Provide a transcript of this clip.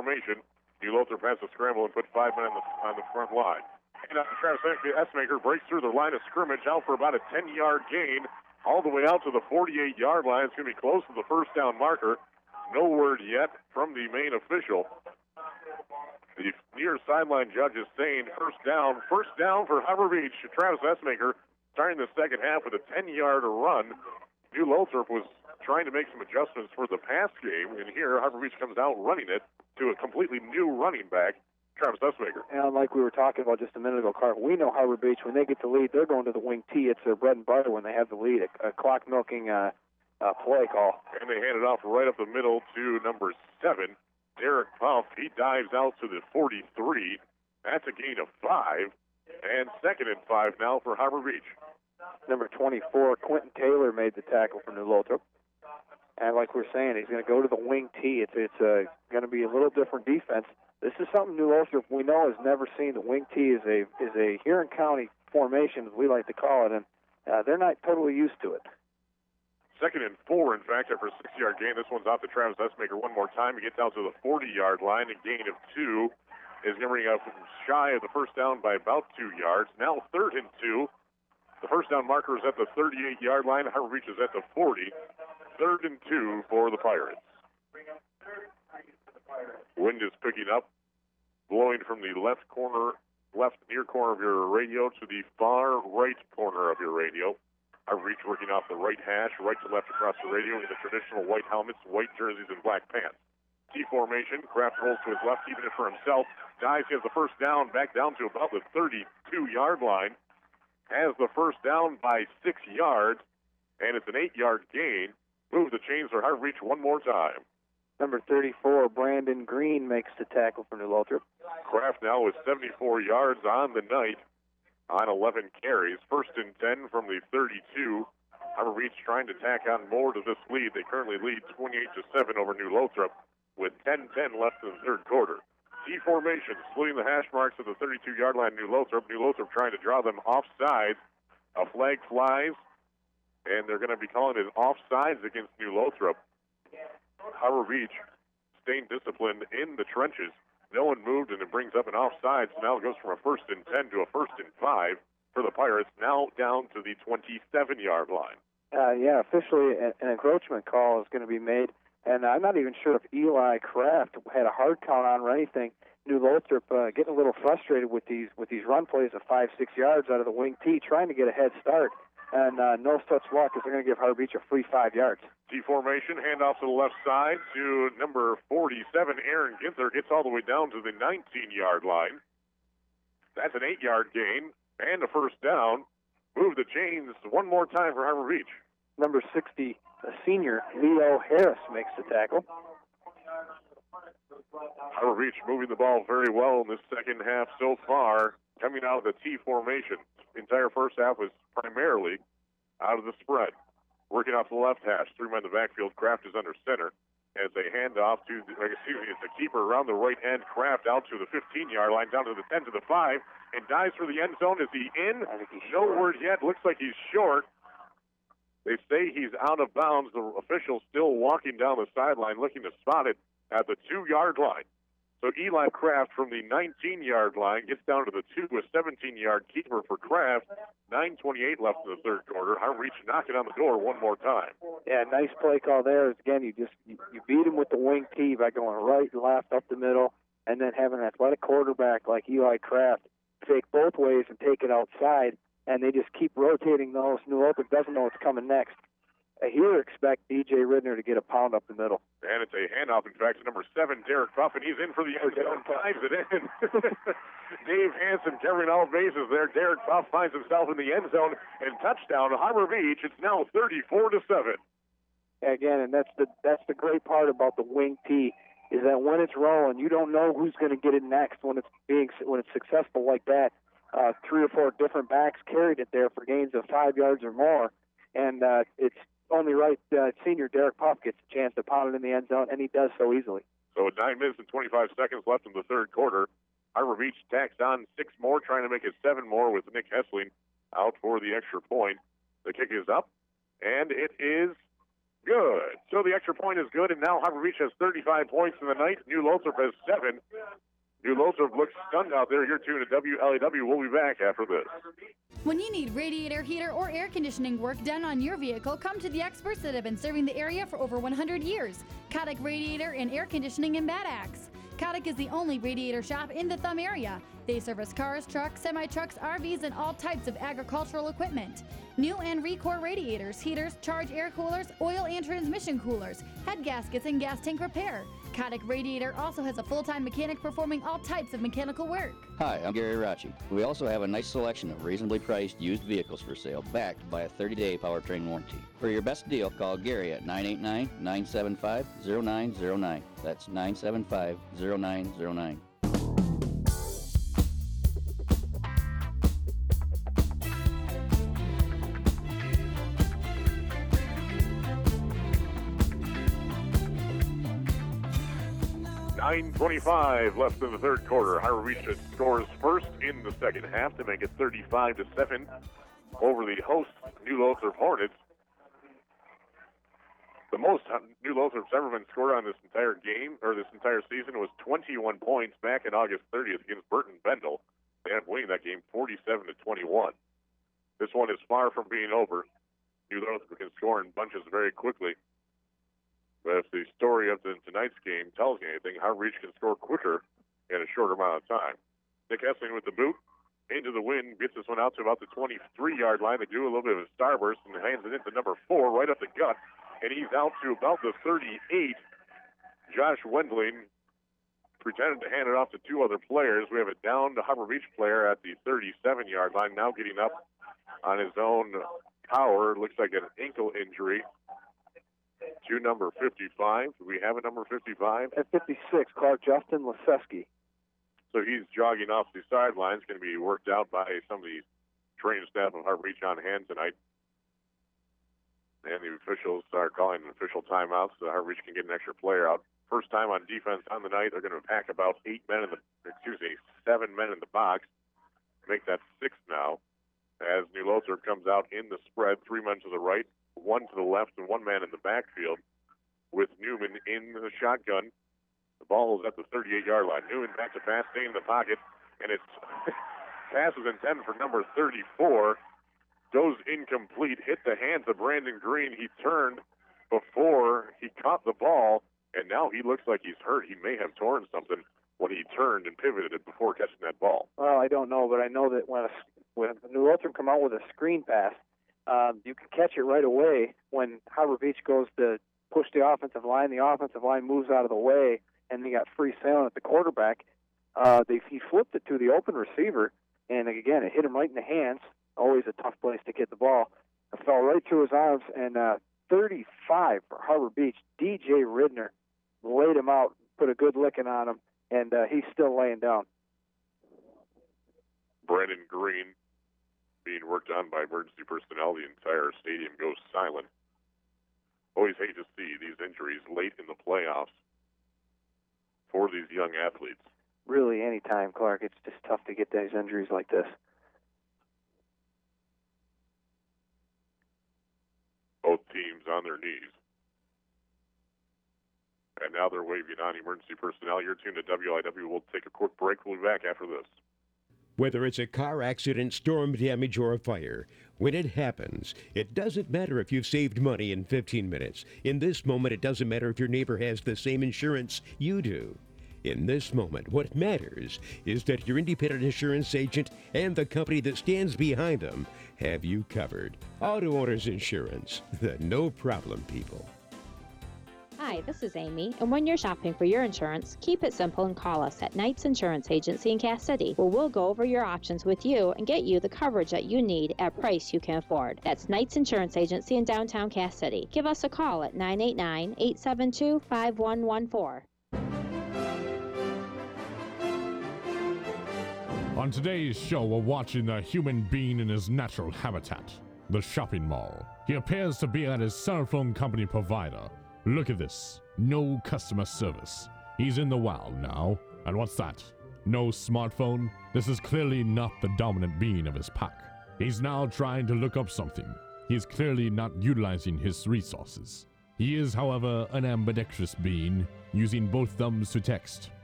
formation. New Lothrop has to scramble and put 5 men on the front line. And Travis Essmaker breaks through the line of scrimmage out for about a 10-yard gain all the way out to the 48-yard line. It's going to be close to the first down marker. No word yet from the main official. The near sideline judge is saying first down for Harbor Beach. Travis Essmaker starting the second half with a 10-yard run. New Lothrop was trying to make some adjustments for the pass game, and here Harbor Beach comes out running it to a completely new running back, Travis Essmaker. And like we were talking about just a minute ago, Carl, we know Harbor Beach, when they get the lead, they're going to the wing T. It's their bread and butter when they have the lead, a clock-milking play call. And they hand it off right up the middle to number 7, Derek Puff. He dives out to the 43. That's a gain of 5. And second and 5 now for Harbor Beach. Number 24, Quentin Taylor made the tackle for New Lothrop. And like we're saying, he's going to go to the wing T. It's going to be a little different defense. This is something New Lothrop, we know, has never seen. The wing T is a Huron County formation, as we like to call it, and they're not totally used to it. Second and 4, in fact, after a 6-yard gain. This one's off to Travis Essmaker one more time. He gets out to the 40-yard line. A gain of 2 is going to bring up shy of the first down by about 2 yards. Now third and 2. The first down marker is at the 38-yard line. Harbor Beach is at the 40. Third and 2 for the Pirates. Wind is picking up, blowing from the left near corner of your radio to the far right corner of your radio. Harbor Beach working off the right hash, right to left across the radio in the traditional white helmets, white jerseys, and black pants. T formation. Kraft rolls to his left, keeping it for himself. Dives, gets the first down, back down to about the 32-yard line. Has the first down by 6 yards, and it's an 8-yard gain. Move the chains for Harbor Beach one more time. Number 34, Brandon Green, makes the tackle for New Lothrop. Kraft now with 74 yards on the night on 11 carries. First and 10 from the 32. Harbor Beach trying to tack on more to this lead. They currently lead 28-7 over New Lothrop with 10:10 left in the third quarter. T formation, splitting the hash marks at the 32-yard line. New Lothrop trying to draw them offsides. A flag flies, and they're going to be calling it offsides against New Lothrop. Harbor Beach staying disciplined in the trenches. No one moved, and it brings up an offside. So now it goes from a first and 10 to a first and 5 for the Pirates, now down to the 27-yard line. Officially an encroachment call is going to be made. And I'm not even sure if Eli Kraft had a hard count on or anything. New Lothrop getting a little frustrated with these run plays of 5-6 yards out of the wing T, trying to get a head start. And no such luck, as they're going to give Harbor Beach a free 5 yards. T formation, handoff to the left side to number 47, Aaron Ginther. Gets all the way down to the 19-yard line. That's an 8-yard gain and a first down. Move the chains one more time for Harbor Beach. Number 60, senior Leo Harris, makes the tackle. Harbor Beach moving the ball very well in this second half so far, coming out of the T formation. The entire first half was primarily out of the spread. Working off the left hash, 3 men in the backfield. Kraft is under center as they hand off to, it's the keeper around the right end. Kraft out to the 15-yard line, down to the 10 to the 5, and dives for the end zone. Is he in? No word yet. Looks like he's short. They say he's out of bounds. The official still walking down the sideline looking to spot it at the 2-yard line. So Eli Kraft from the 19-yard line gets down to the 2, a 17-yard keeper for Kraft. 9:28 left in the third quarter. Harbor Beach knocking on the door one more time. Yeah, nice play call there. Again, you beat him with the wing T by going right and left up the middle, and then having an athletic quarterback like Eli Kraft take both ways and take it outside, and they just keep rotating those. New Lothrop doesn't know what's coming next. Here, expect DJ Ridner to get a pound up the middle. And it's a handoff, in fact, to number 7, Derek Puff, and he's in for the end zone, dives it in. Dave Hansen covering all bases there. Derek Puff finds himself in the end zone, and touchdown to Harbor Beach. It's now 34-7. Again, and that's the great part about the wing T, is that when it's rolling, you don't know who's going to get it next. When it's successful like that, 3 or 4 different backs carried it there for gains of 5 yards or more, and it's only right senior Derek Puff gets a chance to pound it in the end zone, and he does so easily. So with 9 minutes and 25 seconds left in the third quarter, Harbor Beach tacks on 6 more, trying to make it 7 more with Nick Hessling out for the extra point. The kick is up, and it is Good. So the extra point is good, and now Harbor Beach has 35 points in the night. New Lothrop has 7. New Lothrop looks stunned out there. You're tuned to WLAW. We'll be back after this. When you need radiator, heater, or air conditioning work done on your vehicle, come to the experts that have been serving the area for over 100 years. Kotick Radiator and Air Conditioning in Bad Axe. Kotick is the only radiator shop in the Thumb area. They service cars, trucks, semi-trucks, RVs, and all types of agricultural equipment. New and Recor radiators, heaters, charge air coolers, oil and transmission coolers, head gaskets, and gas tank repair. Kotick Radiator also has a full-time mechanic performing all types of mechanical work. Hi, I'm Gary Rachi. We also have a nice selection of reasonably priced used vehicles for sale, backed by a 30-day powertrain warranty. For your best deal, call Gary at 989-975-0909. That's 975-0909. 9:25 left in the third quarter. Harbor Beach scores first in the second half to make it 35-7 over the host New Lothrop Hornets. The most New Lothrop's ever been scored on this entire game, or this entire season, was 21 points back in August 30th against Burton Bendel. They ended up winning that game 47-21. This one is far from being over. New Lothrop can score in bunches very quickly. But if the story of tonight's game tells you anything, Harbor Beach can score quicker in a shorter amount of time. Nick Essling with the boot into the wind, gets this one out to about the 23-yard line. They do a little bit of a starburst and hands it into number 4 right up the gut, and he's out to about the 38. Josh Wendling pretended to hand it off to 2 other players. We have it down to Harbor Beach player at the 37-yard line, now getting up on his own power. Looks like an ankle injury. To number 55. Do we have a number 55? At 56, Clark Justin Leseski. So he's jogging off the sidelines, going to be worked out by some of the training staff of Harbor Beach on hand tonight. And the officials are calling an official timeout so Harbor Beach can get an extra player out. First time on defense on the night. They're going to pack about 7 men in the box. Make that 6 now. As New Lothrop comes out in the spread, 3 men to the right, 1 to the left, and 1 man in the backfield with Newman in the shotgun. The ball is at the 38-yard line. Newman back to pass, staying in the pocket, and it's pass is intended for number 34. Goes incomplete, hit the hands of Brandon Green. He turned before he caught the ball, and now he looks like he's hurt. He may have torn something when he turned and pivoted before catching that ball. Well, I don't know, but I know that when New Lothrop come out with a screen pass, you can catch it right away when Harbor Beach goes to push the offensive line moves out of the way, and they got free sailing at the quarterback. He flipped it to the open receiver, and again, it hit him right in the hands. Always a tough place to get the ball. It fell right through his arms, and 35 for Harbor Beach. DJ Ridner laid him out, put a good licking on him, and he's still laying down. Brandon Green being worked on by emergency personnel. The entire stadium goes silent. Always hate to see these injuries late in the playoffs for these young athletes. Really, anytime, Clark. It's just tough to get these injuries like this. Both teams on their knees. And now they're waving on emergency personnel. You're tuned to WIW. We'll take a quick break. We'll be back after this. Whether it's a car accident, storm damage, or a fire, when it happens, it doesn't matter if you've saved money in 15 minutes. In this moment, it doesn't matter if your neighbor has the same insurance you do. In this moment, what matters is that your independent insurance agent and the company that stands behind them have you covered. Auto Owners Insurance, the no-problem people. Hi, this is Amy, and when you're shopping for your insurance, keep it simple and call us at Knight's Insurance Agency in Cass City, where we'll go over your options with you and get you the coverage that you need at a price you can afford. That's Knight's Insurance Agency in downtown Cass City. Give us a call at 989-872-5114. On today's show, we're watching the human being in his natural habitat, the shopping mall. He appears to be at his cell phone company provider. Look at this. No customer service. He's in the wild now. And what's that? No smartphone? This is clearly not the dominant being of his pack. He's now trying to look up something. He's clearly not utilizing his resources. He is, however, an ambidextrous being, using both thumbs to text.